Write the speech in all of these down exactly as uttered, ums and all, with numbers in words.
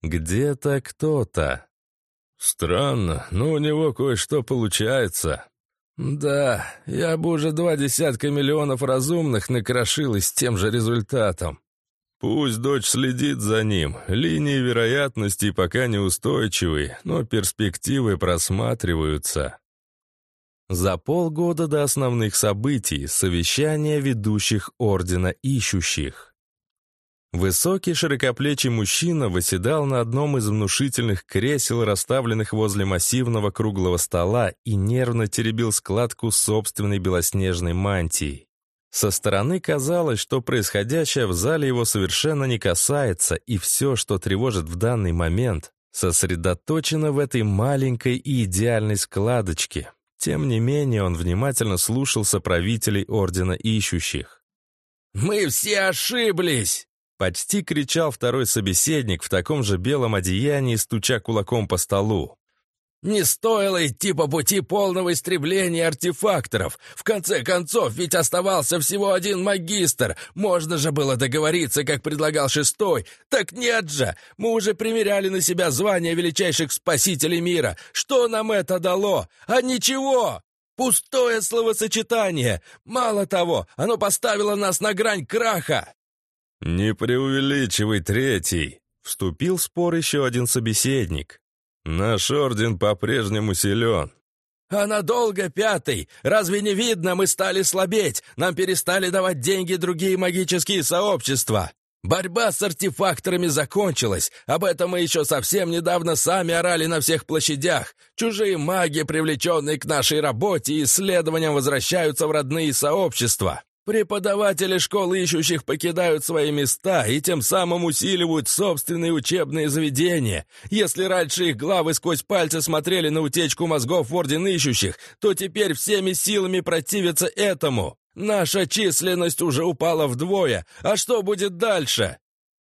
Где-то кто-то. Странно, но у него кое-что получается. Да, я бы уже два десятка миллионов разумных накрошил и с тем же результатом. Пусть дочь следит за ним. Линии вероятностей пока неустойчивые, но перспективы просматриваются. За полгода до основных событий совещание ведущих Ордена Ищущих. Высокий широкоплечий мужчина восседал на одном из внушительных кресел, расставленных возле массивного круглого стола, и нервно теребил складку собственной белоснежной мантии. Со стороны казалось, что происходящее в зале его совершенно не касается, и все, что тревожит в данный момент, сосредоточено в этой маленькой и идеальной складочке. Тем не менее, он внимательно слушал соправителей Ордена Ищущих. «Мы все ошиблись!» Почти кричал второй собеседник в таком же белом одеянии, стуча кулаком по столу. «Не стоило идти по пути полного истребления артефакторов. В конце концов, ведь оставался всего один магистр. Можно же было договориться, как предлагал шестой. Так нет же! Мы уже примеряли на себя звание величайших спасителей мира. Что нам это дало? А ничего! Пустое словосочетание! Мало того, оно поставило нас на грань краха!» «Не преувеличивай, третий!» — вступил в спор еще один собеседник. «Наш орден по-прежнему силен». «А надолго, пятый? Разве не видно, мы стали слабеть? Нам перестали давать деньги другие магические сообщества. Борьба с артефакторами закончилась. Об этом мы еще совсем недавно сами орали на всех площадях. Чужие маги, привлеченные к нашей работе и исследованиям, возвращаются в родные сообщества. Преподаватели школ ищущих покидают свои места и тем самым усиливают собственные учебные заведения. Если раньше их главы сквозь пальцы смотрели на утечку мозгов в Орден Ищущих, то теперь всеми силами противятся этому. Наша численность уже упала вдвое. А что будет дальше?»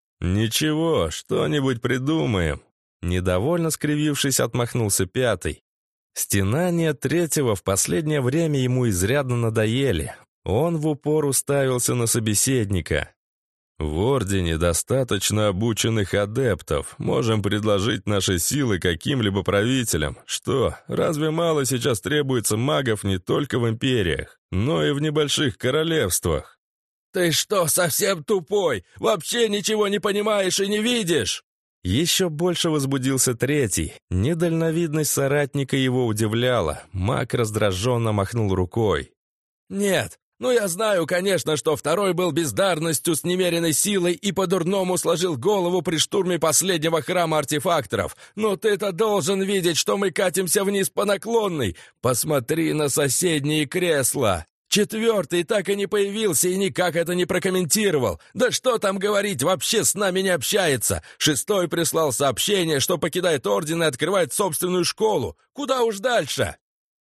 «Ничего, что-нибудь придумаем». Недовольно скривившись, отмахнулся пятый. Стенания третьего в последнее время ему изрядно надоели. Он в упор уставился на собеседника. «В Ордене достаточно обученных адептов. Можем предложить наши силы каким-либо правителям. Что, разве мало сейчас требуется магов не только в империях, но и в небольших королевствах?» «Ты что, совсем тупой? Вообще ничего не понимаешь и не видишь?» Еще больше возбудился третий. Недальновидность соратника его удивляла. Маг раздраженно махнул рукой. «Нет. Ну, я знаю, конечно, что второй был бездарностью с немеренной силой и по-дурному сложил голову при штурме последнего храма артефакторов. Но ты-то должен видеть, что мы катимся вниз по наклонной. Посмотри на соседние кресла. Четвертый так и не появился и никак это не прокомментировал. Да что там говорить, вообще с нами не общается. Шестой прислал сообщение, что покидает Орден и открывает собственную школу. Куда уж дальше?»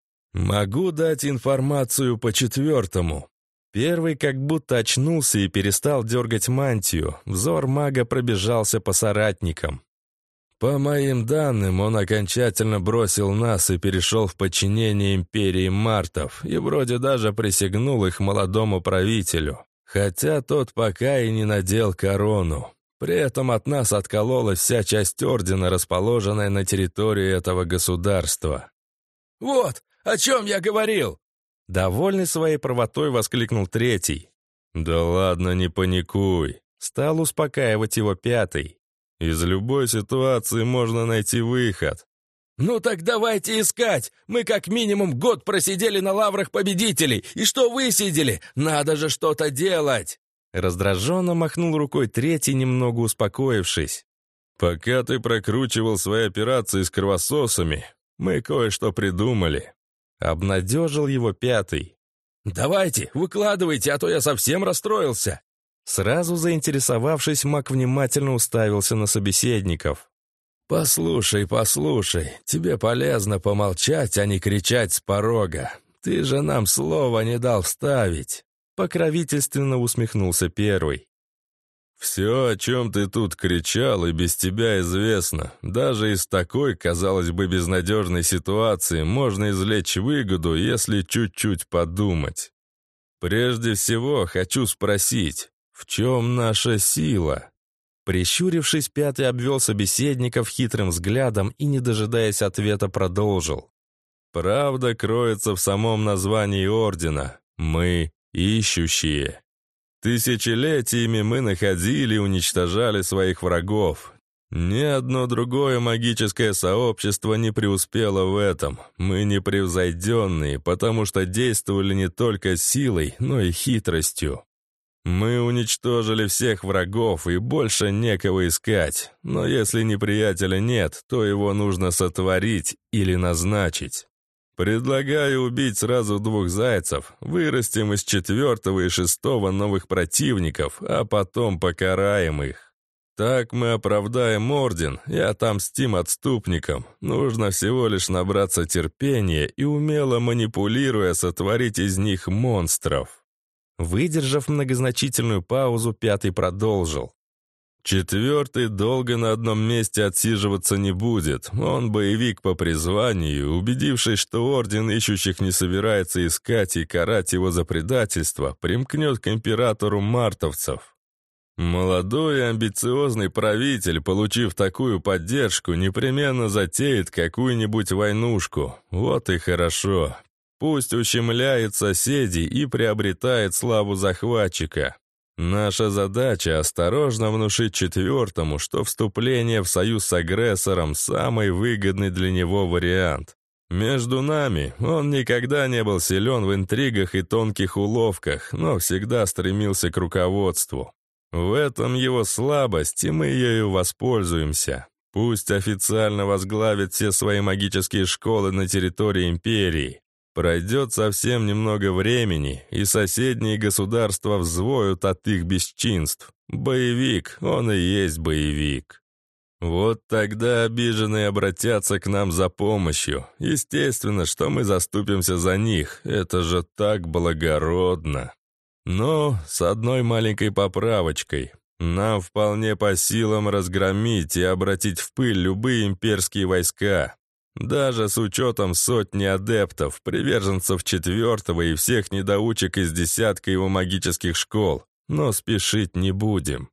«Могу дать информацию по четвертому». Первый как будто очнулся и перестал дергать мантию. Взор мага пробежался по соратникам. «По моим данным, он окончательно бросил нас и перешел в подчинение империи Мартов, и вроде даже присягнул их молодому правителю. Хотя тот пока и не надел корону. При этом от нас откололась вся часть Ордена, расположенная на территории этого государства». «Вот! О чем я говорил?» Довольный своей правотой воскликнул третий. «Да ладно, не паникуй», — стал успокаивать его пятый. «Из любой ситуации можно найти выход». «Ну так давайте искать! Мы как минимум год просидели на лаврах победителей, и что высидели? Надо же что-то делать!» Раздраженно махнул рукой третий, немного успокоившись. «Пока ты прокручивал свои операции с кровососами, мы кое-что придумали». Обнадежил его пятый. «Давайте, выкладывайте, а то я совсем расстроился». Сразу заинтересовавшись, маг внимательно уставился на собеседников. «Послушай, послушай, тебе полезно помолчать, а не кричать с порога. Ты же нам слова не дал вставить». Покровительственно усмехнулся первый. «Все, о чем ты тут кричал, и без тебя известно. Даже из такой, казалось бы, безнадежной ситуации можно извлечь выгоду, если чуть-чуть подумать. Прежде всего, хочу спросить, в чем наша сила?» Прищурившись, Пятый обвел собеседников хитрым взглядом и, не дожидаясь ответа, продолжил. «Правда кроется в самом названии Ордена. Мы ищущие. Тысячелетиями мы находили и уничтожали своих врагов. Ни одно другое магическое сообщество не преуспело в этом. Мы непревзойденные, потому что действовали не только силой, но и хитростью. Мы уничтожили всех врагов, и больше некого искать. Но если неприятеля нет, то его нужно сотворить или назначить. Предлагаю убить сразу двух зайцев, вырастим из четвертого и шестого новых противников, а потом покараем их. Так мы оправдаем Орден и отомстим отступникам. Нужно всего лишь набраться терпения и, умело манипулируя, сотворить из них монстров». Выдержав многозначительную паузу, Пятый продолжил. «Четвертый долго на одном месте отсиживаться не будет. Он боевик по призванию, убедившись, что Орден Ищущих не собирается искать и карать его за предательство, примкнет к императору мартовцев. Молодой и амбициозный правитель, получив такую поддержку, непременно затеет какую-нибудь войнушку. Вот и хорошо. Пусть ущемляет соседей и приобретает славу захватчика. Наша задача — осторожно внушить четвертому, что вступление в союз с агрессором — самый выгодный для него вариант. Между нами он никогда не был силен в интригах и тонких уловках, но всегда стремился к руководству. В этом его слабость, и мы ею воспользуемся. Пусть официально возглавит все свои магические школы на территории империи. Пройдет совсем немного времени, и соседние государства взвоют от их бесчинств. Боевик, он и есть боевик. Вот тогда обиженные обратятся к нам за помощью. Естественно, что мы заступимся за них. Это же так благородно. Но с одной маленькой поправочкой. Нам вполне по силам разгромить и обратить в пыль любые имперские войска. Даже с учетом сотни адептов, приверженцев четвертого и всех недоучек из десятка его магических школ, но спешить не будем.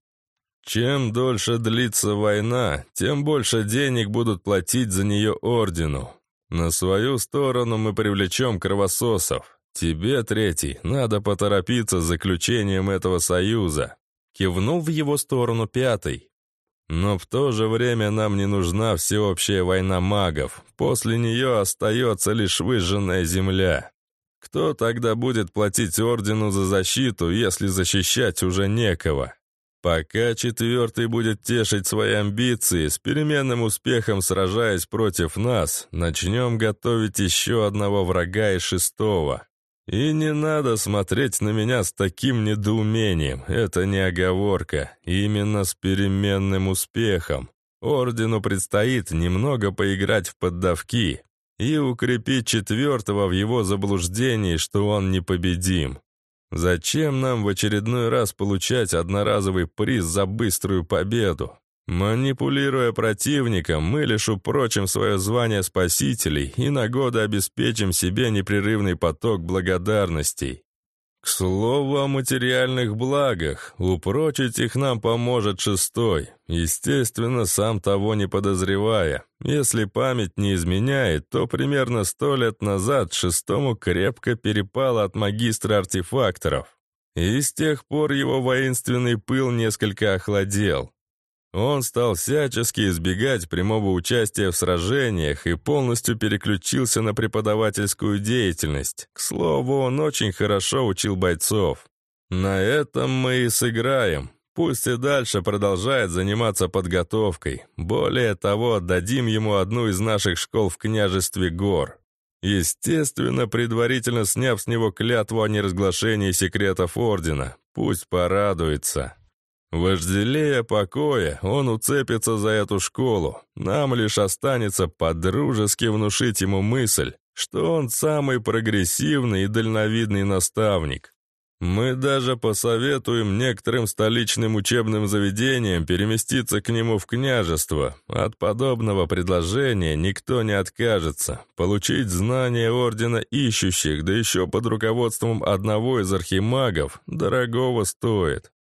Чем дольше длится война, тем больше денег будут платить за нее Ордену. На свою сторону мы привлечем кровососов. Тебе, Третий, надо поторопиться с заключением этого союза. Кивнул в его сторону Пятый. Но в то же время нам не нужна всеобщая война магов. После нее остается лишь выжженная земля. Кто тогда будет платить Ордену за защиту, если защищать уже некого? Пока четвертый будет тешить свои амбиции, с переменным успехом сражаясь против нас, начнем готовить еще одного врага из шестого. И не надо смотреть на меня с таким недоумением, это не оговорка, именно с переменным успехом. Ордену предстоит немного поиграть в поддавки и укрепить четвертого в его заблуждении, что он непобедим. Зачем нам в очередной раз получать одноразовый приз за быструю победу? Манипулируя противником, мы лишь упрочим свое звание спасителей и на годы обеспечим себе непрерывный поток благодарностей. К слову о материальных благах, упрочить их нам поможет шестой, естественно, сам того не подозревая. Если память не изменяет, то примерно сто лет назад шестому крепко перепало от магистра артефакторов, и с тех пор его воинственный пыл несколько охладел. Он стал всячески избегать прямого участия в сражениях и полностью переключился на преподавательскую деятельность. К слову, он очень хорошо учил бойцов. На этом мы и сыграем. Пусть и дальше продолжает заниматься подготовкой. Более того, дадим ему одну из наших школ в княжестве Гор. Естественно, предварительно сняв с него клятву о неразглашении секретов Ордена. Пусть порадуется. Вожделея покоя, он уцепится за эту школу. Нам лишь останется подружески внушить ему мысль, что он самый прогрессивный и дальновидный наставник. Мы даже посоветуем некоторым столичным учебным заведениям переместиться к нему в княжество. От подобного предложения никто не откажется. Получить знания Ордена Ищущих, да еще под руководством одного из архимагов, дорогого стоит.